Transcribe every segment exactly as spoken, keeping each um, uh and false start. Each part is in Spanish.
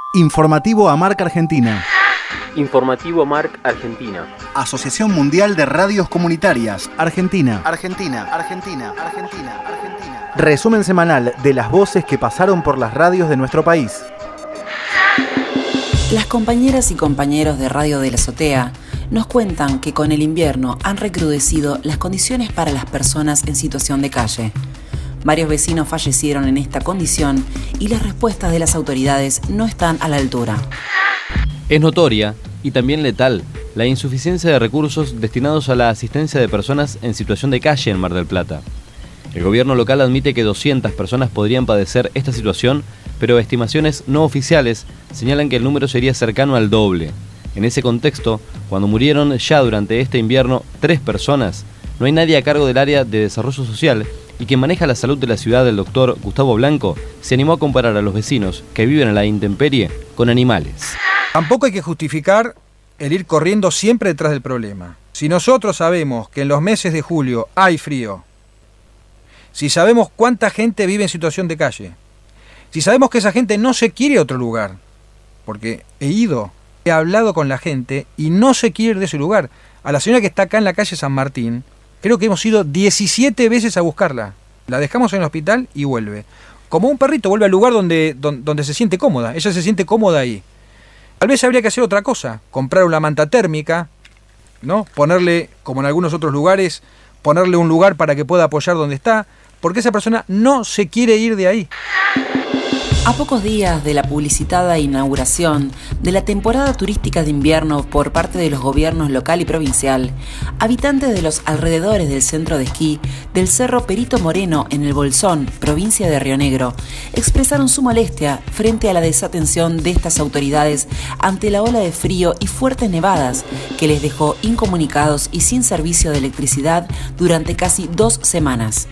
Informativo AMARC Argentina. Informativo AMARC Argentina. Asociación Mundial de Radios Comunitarias. Argentina. Argentina. Argentina. Argentina. Argentina. Resumen semanal de las voces que pasaron por las radios de nuestro país. Las compañeras y compañeros de Radio de la Azotea nos cuentan que con el invierno han recrudecido las condiciones para las personas en situación de calle. Varios vecinos fallecieron en esta condición y las respuestas de las autoridades no están a la altura. Es notoria y también letal la insuficiencia de recursos destinados a la asistencia de personas en situación de calle en Mar del Plata. El gobierno local admite que doscientas personas podrían padecer esta situación, pero estimaciones no oficiales señalan que el número sería cercano al doble. En ese contexto, cuando murieron ya durante este invierno tres personas, no hay nadie a cargo del área de desarrollo social y quien maneja la salud de la ciudad, el doctor Gustavo Blanco, se animó a comparar a los vecinos que viven a la intemperie con animales. Tampoco hay que justificar el ir corriendo siempre detrás del problema. Si nosotros sabemos que en los meses de julio hay frío, si sabemos cuánta gente vive en situación de calle, si sabemos que esa gente no se quiere a otro lugar, porque he ido, he hablado con la gente y no se quiere ir de ese lugar. A la señora que está acá en la calle San Martín, creo que hemos ido diecisiete veces a buscarla. La dejamos en el hospital y vuelve. Como un perrito, vuelve al lugar donde, donde, donde se siente cómoda. Ella se siente cómoda ahí. Tal vez habría que hacer otra cosa. Comprar una manta térmica, ¿no? Ponerle, como en algunos otros lugares, ponerle un lugar para que pueda apoyar donde está, porque esa persona no se quiere ir de ahí. A pocos días de la publicitada inauguración de la temporada turística de invierno por parte de los gobiernos local y provincial, habitantes de los alrededores del centro de esquí del Cerro Perito Moreno en el Bolsón, provincia de Río Negro, expresaron su molestia frente a la desatención de estas autoridades ante la ola de frío y fuertes nevadas que les dejó incomunicados y sin servicio de electricidad durante casi dos semanas.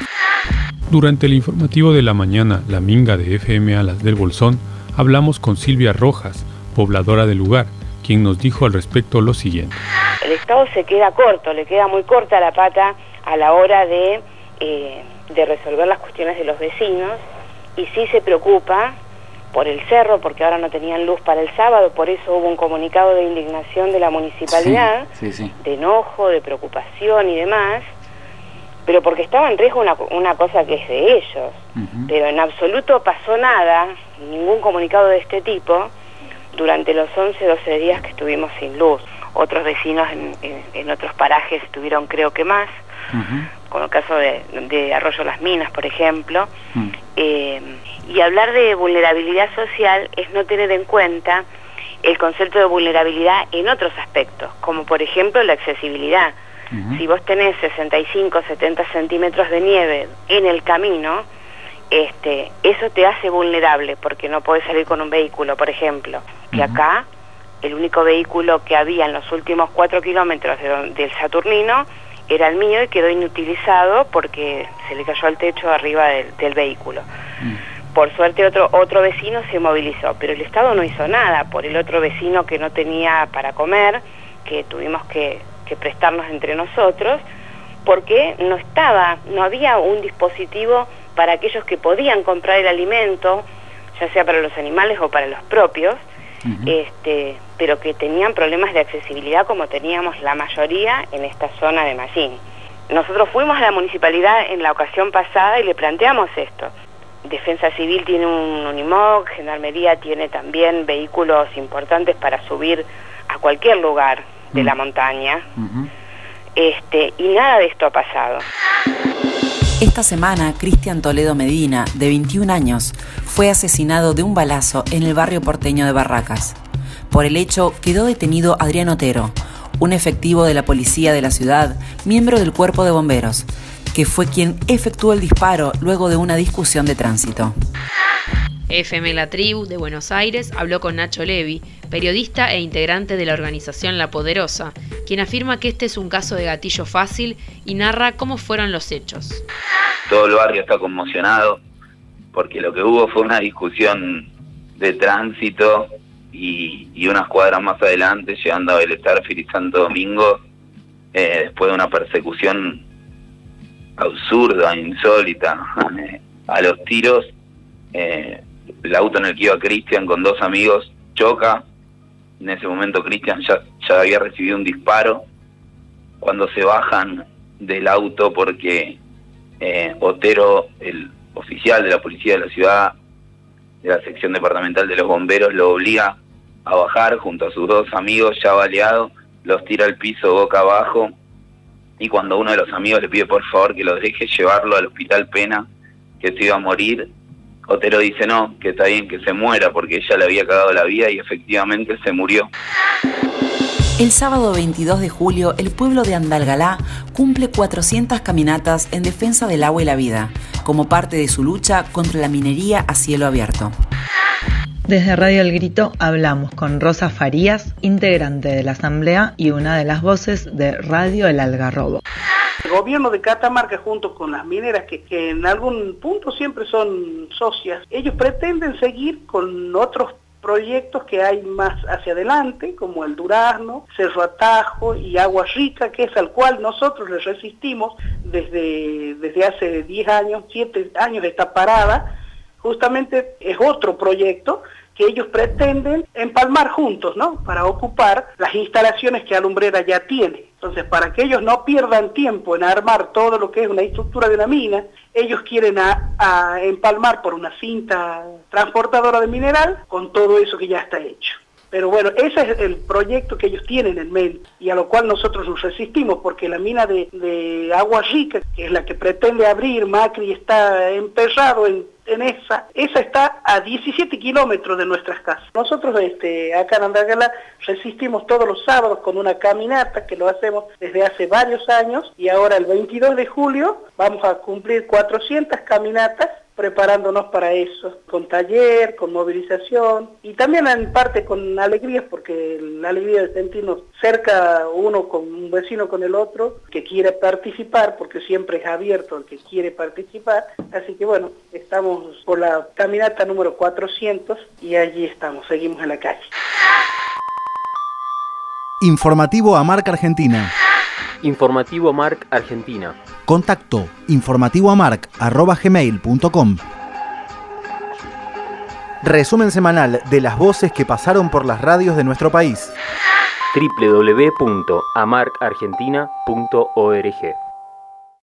Durante el informativo de la mañana, La Minga de F M Alas del Bolsón, hablamos con Silvia Rojas, pobladora del lugar, quien nos dijo al respecto lo siguiente. El Estado se queda corto, le queda muy corta la pata a la hora de, eh, de resolver las cuestiones de los vecinos, y sí se preocupa por el cerro, porque ahora no tenían luz para el sábado, por eso hubo un comunicado de indignación de la municipalidad, sí, sí, sí. de enojo, de preocupación y demás, pero porque estaba en riesgo una, una cosa que es de ellos, uh-huh. pero en absoluto pasó nada, ningún comunicado de este tipo, durante los once, doce días que estuvimos sin luz. Otros vecinos en, en, en otros parajes estuvieron creo que más, uh-huh. con el caso de, de Arroyo Las Minas, por ejemplo, uh-huh. eh, y hablar de vulnerabilidad social es no tener en cuenta el concepto de vulnerabilidad en otros aspectos, como por ejemplo la accesibilidad. Uh-huh. Si vos tenés sesenta y cinco, setenta centímetros de nieve en el camino, este, eso te hace vulnerable porque no podés salir con un vehículo, por ejemplo. Que uh-huh. acá, el único vehículo que había en los últimos cuatro kilómetros de, del Saturnino era el mío y quedó inutilizado porque se le cayó al techo arriba del, del vehículo. Uh-huh. Por suerte otro, otro vecino se movilizó, pero el Estado no hizo nada por el otro vecino que no tenía para comer, que tuvimos que... que prestarnos entre nosotros, porque no estaba, no había un dispositivo para aquellos que podían comprar el alimento, ya sea para los animales o para los propios, uh-huh. este, pero que tenían problemas de accesibilidad como teníamos la mayoría en esta zona de Mallín. Nosotros fuimos a la municipalidad en la ocasión pasada y le planteamos esto. Defensa Civil tiene un Unimog, Gendarmería tiene también vehículos importantes para subir a cualquier lugar de la montaña, uh-huh. este, y nada de esto ha pasado. Esta semana, Cristian Toledo Medina, de veintiún años, fue asesinado de un balazo en el barrio porteño de Barracas. Por el hecho, quedó detenido Adrián Otero, un efectivo de la policía de la ciudad, miembro del cuerpo de bomberos, que fue quien efectuó el disparo luego de una discusión de tránsito. F M La Tribu de Buenos Aires habló con Nacho Levi, periodista e integrante de la organización La Poderosa, quien afirma que este es un caso de gatillo fácil y narra cómo fueron los hechos. Todo el barrio está conmocionado porque lo que hubo fue una discusión de tránsito y, y unas cuadras más adelante, llegando a Belestarfield y Santo Domingo, eh, después de una persecución absurda, insólita, a los tiros, eh, el auto en el que iba Cristian con dos amigos choca. En ese momento Cristian ya, ya había recibido un disparo. Cuando se bajan del auto porque eh, Otero, el oficial de la policía de la ciudad, de la sección departamental de los bomberos, lo obliga a bajar junto a sus dos amigos ya baleados, los tira al piso boca abajo, y cuando uno de los amigos le pide por favor que lo deje llevarlo al hospital Pena, que se iba a morir, Otero dice no, que está bien que se muera porque ella le había cagado la vida, y efectivamente se murió. El sábado veintidós de julio, el pueblo de Andalgalá cumple cuatrocientas caminatas en defensa del agua y la vida, como parte de su lucha contra la minería a cielo abierto. Desde Radio El Grito hablamos con Rosa Farías, integrante de la asamblea y una de las voces de Radio El Algarrobo. El gobierno de Catamarca, junto con las mineras, que, que en algún punto siempre son socias, ellos pretenden seguir con otros proyectos que hay más hacia adelante, como el Durazno, Cerro Atajo y Agua Rica, que es al cual nosotros les resistimos desde, desde hace diez años, siete años está parada. Justamente es otro proyecto que ellos pretenden empalmar juntos, ¿no?, para ocupar las instalaciones que Alumbrera ya tiene. Entonces, para que ellos no pierdan tiempo en armar todo lo que es una estructura de una mina, ellos quieren a, a empalmar por una cinta transportadora de mineral con todo eso que ya está hecho. Pero bueno, ese es el proyecto que ellos tienen en mente y a lo cual nosotros nos resistimos, porque la mina de, de Agua Rica, que es la que pretende abrir, Macri está emperrado en, en esa, esa está a diecisiete kilómetros de nuestras casas. Nosotros este, acá en Andalgalá resistimos todos los sábados con una caminata que lo hacemos desde hace varios años, y ahora el veintidós de julio vamos a cumplir cuatrocientas caminatas, preparándonos para eso, con taller, con movilización y también en parte con alegría, porque la alegría de sentirnos cerca uno con un vecino con el otro, que quiere participar, porque siempre es abierto el que quiere participar. Así que bueno, estamos por la caminata número cuatrocientos y allí estamos, seguimos en la calle. Informativo AMARC Argentina. Informativo AMARC Argentina. Contacto informativoamarc arroba gmail punto com. Resumen semanal de las voces que pasaron por las radios de nuestro país. doble u doble u doble u punto amarc argentina punto org